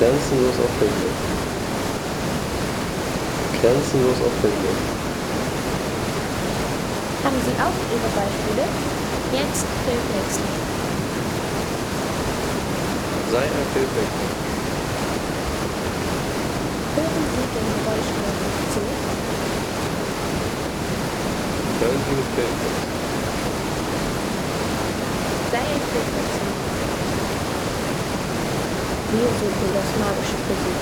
Grenzenlos erfindlich. Grenzenlos erfindlich. Haben Sie auch Ihre Beispiele? Jetzt Filmwechsel. Sei ein Filmwechsel. Hören Sie den Geräuschmelden zu? Hören Sie mit Filmwechsel. Sei ein Filmwechsel. Wir suchen das Magische für Sie.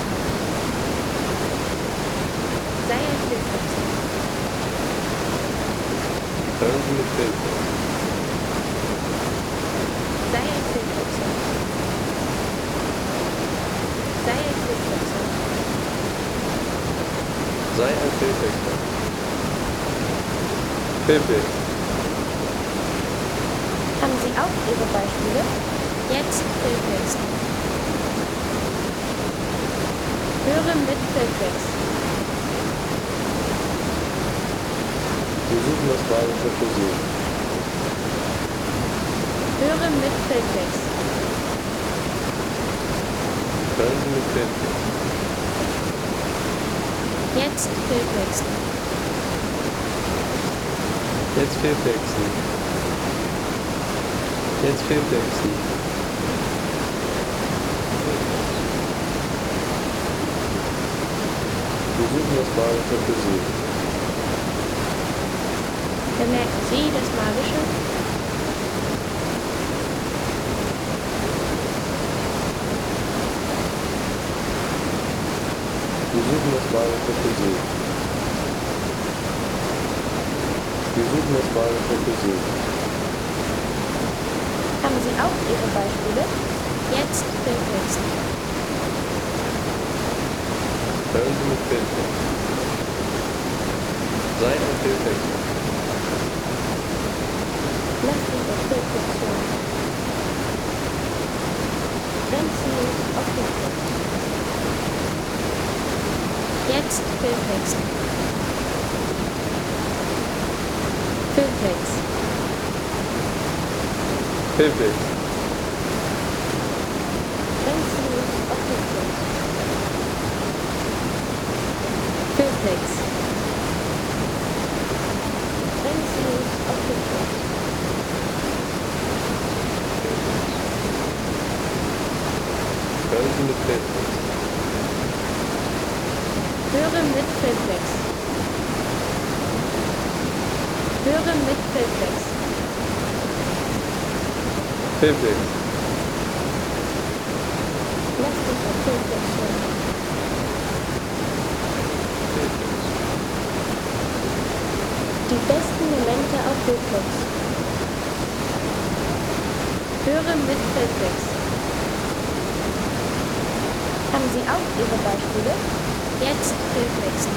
Sei ein Filmwechsel. Hören Sie mit Filmwechsel. Sei ein Filmwechsel. Sei ein Filmwechsel. Sei ein Filmwechsel. Filmwechsel. Haben Sie auch Ihre Beispiele? Jetzt Filmwechsel. Höre mit Filmwechsel. Wir suchen das Magische für Sie. Höre mit Filmwechsel. Hören Sie mit Filmwechsel. Jetzt Filmwechsel. Jetzt Filmwechsel. Jetzt Filmwechsel. Wir suchen das Magische für Sie. Bemerken Sie das Magische? Wir suchen das Magische für Sie. Wir suchen das Magische für Sie. Haben Sie auch Ihre Beispiele? Jetzt Filmwechsel. Hören Sie mit Filmwechsel. Sei ein Filmwechsel. Lass uns das Filmwechsel. Grenzenlos auf Filmwechsel. Jetzt Filmwechsel. Filmwechsel. Filmwechsel. Grenzenlos auf Filmwechsel. Filmwechsel. Grenzenlos auf Filmwechsel. Hören Sie mit Filmwechsel. Höre mit Filmwechsel. Höre mit Filmwechsel. Filmwechsel. Lass uns auf Filmwechsel. Die besten Momente auf Filmwechsel. Höre mit Filmwechsel. Haben Sie auch Ihre Beispiele? Jetzt Filmwechsel.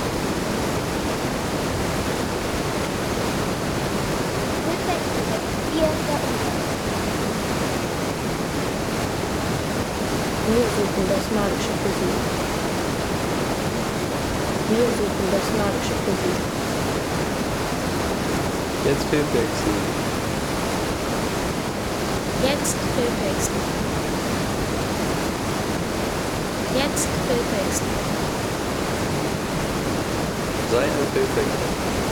Wir suchen das Magische für Sie. Wir suchen das Magische für Sie. Jetzt Filmwechsel. Jetzt Filmwechsel. Jetzt Filmwechsel. Sei ein Filmwechsel.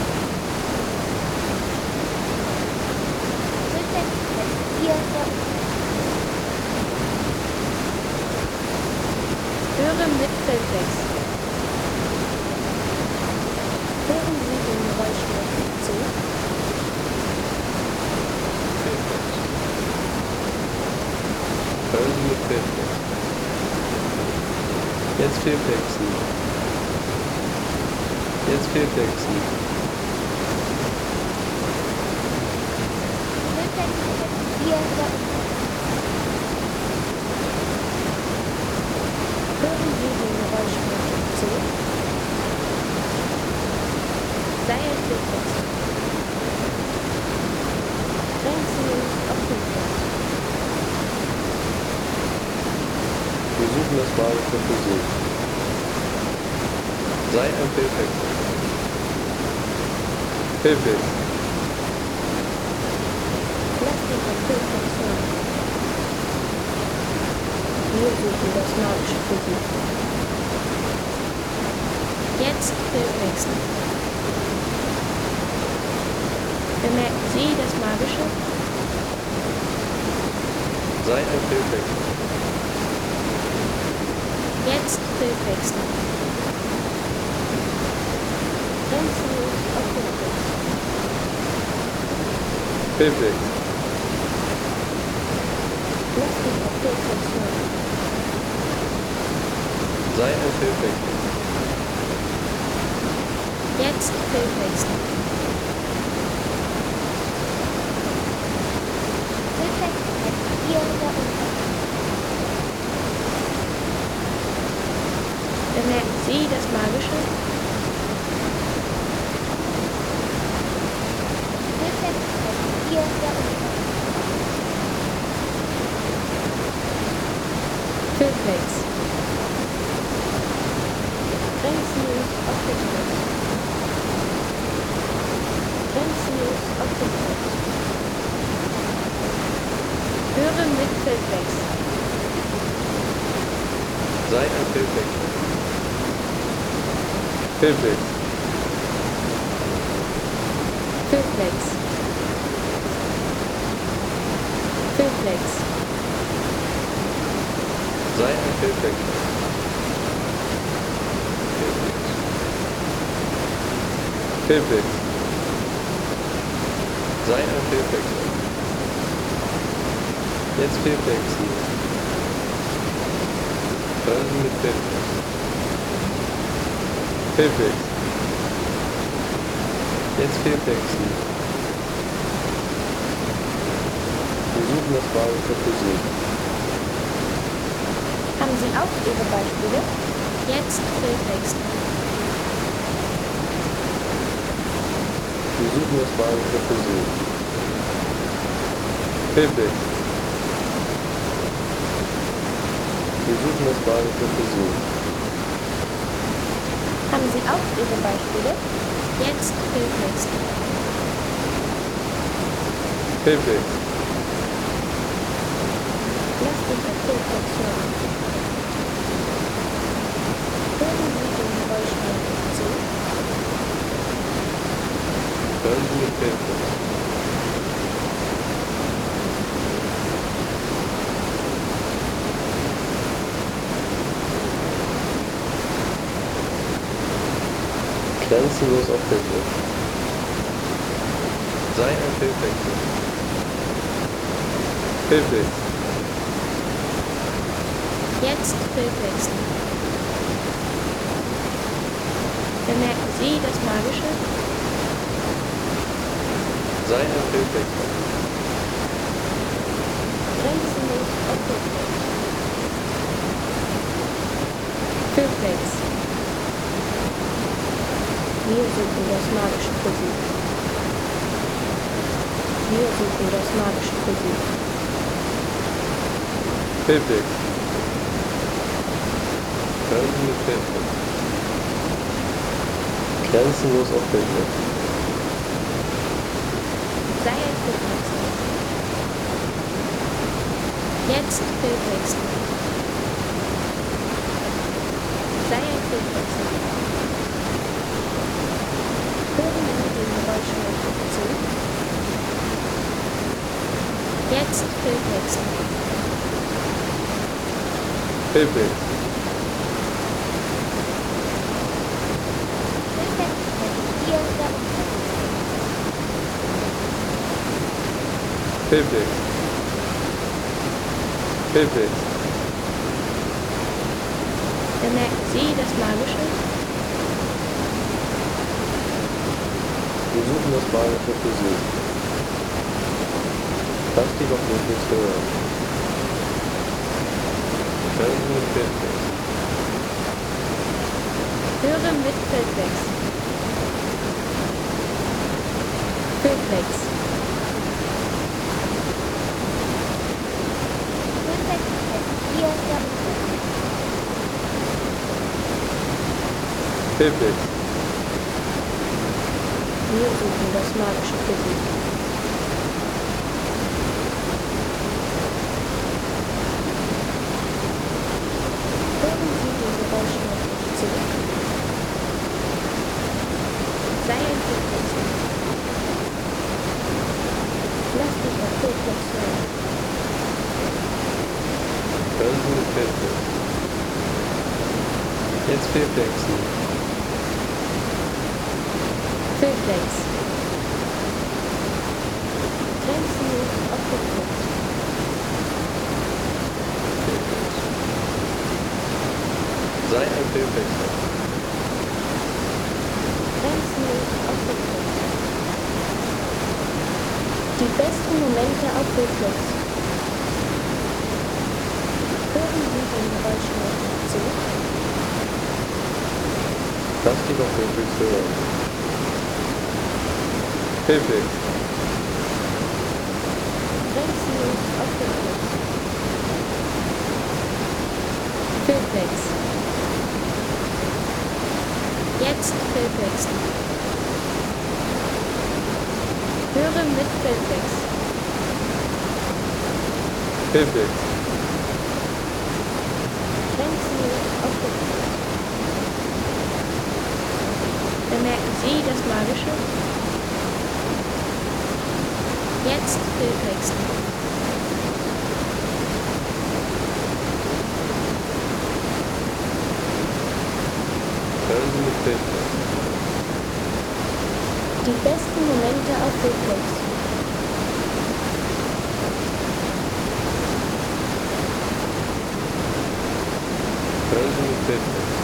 Höre mit Filmwechsel. Hören Sie den Geräuschmelden zu? Hören Sie mit Filmwechsel. Jetzt Filmwechsel. Jetzt Filmwechsel. Hören Sie den Geräuschmelden zu? Sei ein Filmwechsel. Grenzenlos auf Filmwechsel. Wir suchen das Magische für Sie. Sei ein Filmwechsel. Filmwechsel. Lass dich auf Filmwechsel. Wir suchen das magische Physik. Jetzt Bildwechsel. Bemerken Sie das Magische? Sei ein Bildwechsel. Jetzt Bildwechsel. Grenzenlos auf Bildwechsel. Bildwechsel. Lass dich auf Bildwechsel hören. Sei ein Bildwechsel. Jetzt Bildwechsel. Bemerken Sie das Magische? Filmflex. Grenzenlos auf Filmflex. Grenzenlos auf Filmflex. Höre mit Filmflex. Sei ein Bildwechsel. Bildwechsel. Filmflex. Filmflex. Sei ein Bildwechsel. Bildwechsel. Sei ein Bildwechsel. Jetzt Bildwechsel. Hören Sie mit Bildwechsel. Bildwechsel. Jetzt Bildwechsel. Wir suchen das magische Physik. Haben Sie auch Ihre Beispiele? Jetzt Filmflex. Wir suchen das magische Physik. Bildwechsel. Wir suchen das magische Physik. Haben Sie auch Ihre Beispiele? Jetzt Filmflex. Bildwechsel. Lass dich auf Filmflex hören. Hören Sie den Geräuschmelden zu? Hören Sie mit Bildwechsel. Grenzenlos auf Bildwechsel. Sei ein Bildwechsel. Bildwechsel. Jetzt Filmwechsel. Bemerken Sie das Magische? Sei ein Bildwechsel. Grenzenlos auf Filmflex. Filmflex. Wir suchen das magische Physik. Wir suchen das magische Physik. Bildwechsel. Hören Sie mit Bildwechsel. Grenzenlos auf Bildwechsel. Sei ein Filmwechsel. Jetzt Filmwechsel. Sei ein Filmwechsel. Hören Sie den Geräuschmelden zu? Jetzt Filmwechsel. Bildwechsel. Bildwechsel. Bildwechsel. Bemerken Sie das Magische? Wir suchen das magische Physik. Lass dich auf Bildwechsel hören. Hören Sie mit Bildwechsel. Höre mit Filmflex. Filmflex. Bildwechsel. Wir suchen das magische Physik. Sie mit Filmtext. Jetzt Filmtexten. Filmflex. Grenzenlos auf Filmflex. Sei ein Filmtexter. Grenzenlos auf Filmflex. Die besten Momente auf Filmflex. Hören Sie den Geräuschmelder zu? Lass dich auf Filmtext hören. Filmtext. Grenzenlos auf Filmflex. Filmflex. Jetzt Filmtexten. Höre mit Filmflex. Filmtext. Grenzenlos auf Filmflex. Bemerken Sie das Magische? Jetzt Filmtexten. Hören Sie mit Filmtext. Die besten Momente auf Filmflex. Hören Sie mit Filmtext.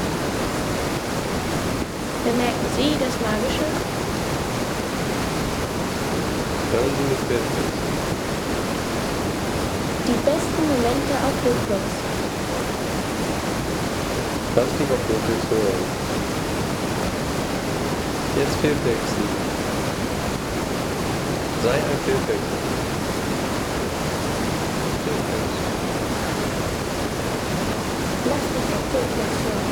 Bemerken Sie das Magische? Hören Sie mit Filmtext. Die besten Momente auf Filmflex. Lass dich auf Filmtext hören. Jetzt Filmtexten. Sei ein Filmtexter. Filmtext. Lass dich auf Filmflex hören.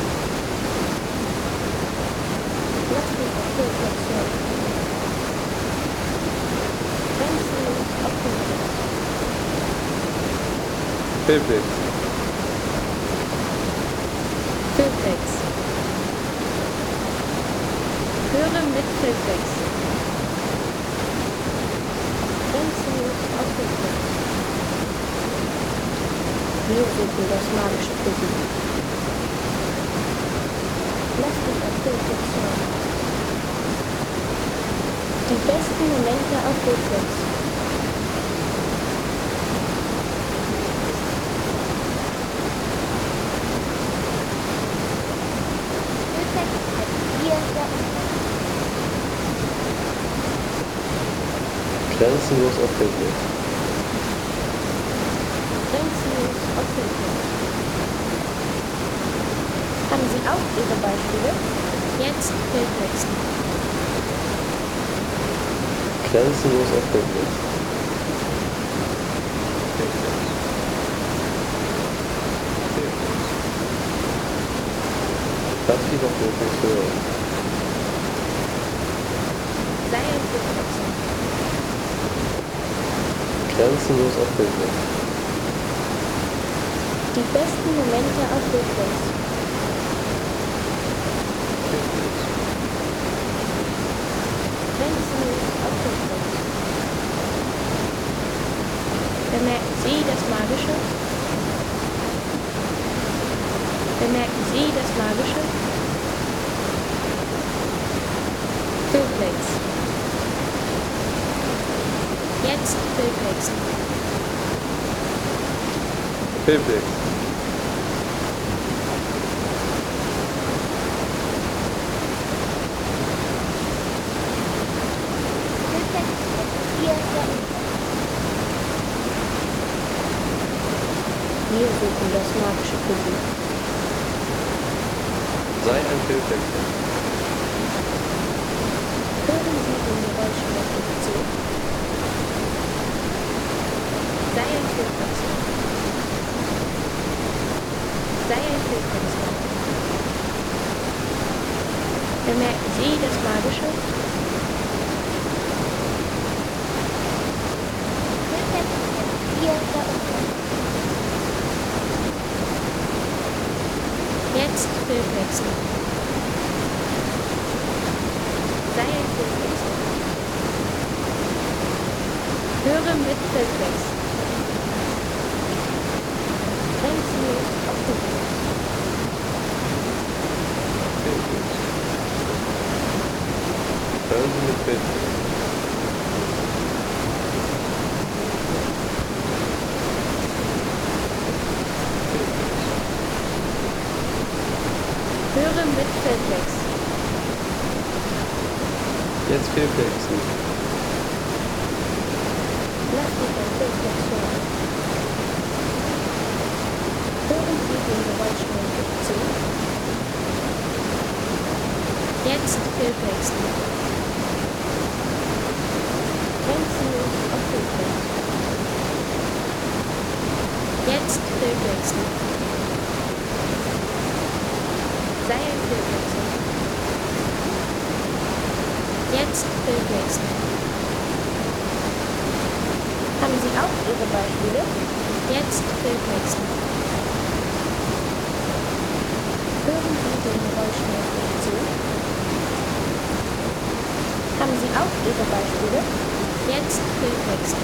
Lass dich auf Filmflex hören. Grenzenlos auf Filmflex. Filmtext. Filmflex. Höre mit Filmflex. Grenzenlos auf Filmflex. Wir suchen das Magische für Sie. Lass dich auf Filmflex hören. Die besten Momente auf Filmflex. Grenzenlos auf Filmtext. Grenzenlos auf Filmflex. Haben Sie auch Ihre Beispiele? Jetzt Filmtexten. Grenzenlos auf Filmtext. Filmtext. Filmtext. Lass dich auf Filmtext hören. Sei ein Filmtexter. Grenzenlos auf Filmtext. Die besten Momente auf Filmflex. Filmtext. Grenzenlos auf Filmflex. Bemerken Sie das Magische? Bemerken Sie das Magische? Filmflex. Jetzt Filmtexten. Filmtext. Wir suchen das Magische für Sie. Sei ein Filmtexter. Hören Sie den Geräuschmelder zu? Sei ein Filmtexter. Sei ein Filmtexter. Bemerken Sie das Magische? Jetzt Filmtexten. Sei ein Filmtexter. Höre mit Filmtext. Jetzt Filmflex. Jetzt Filmflexen. Lassen Sie den Filmflex hören. Hören Sie den Geräusch wirklich zu. Jetzt Filmflexen. Grenzenlos auf Filmflex. Jetzt Filmflexen. Sei ein Filmflexer. Jetzt Filmflexen. Haben Sie auch Ihre Beispiele? Jetzt Filmflexen. Hören Sie den Geräuschen wirklich zu? Haben Sie auch Ihre Beispiele? Jetzt Filmflexen.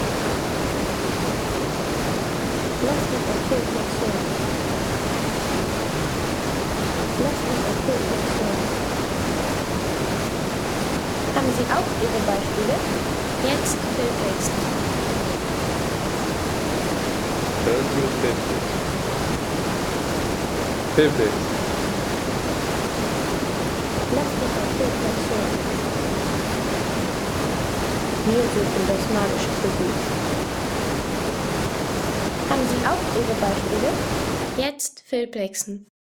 Lass mich ein Filmflex hören. Lass mich ein Filmflex hören. Haben Sie auch Ihre Beispiele? Jetzt Filmflexen. Hören Sie uns Filmflex. Filmflex. Lass mich ein Filmflex hören. Wir suchen das magische Gebiet. Haben Sie auch Ihre Beispiele? Jetzt Filmflexen.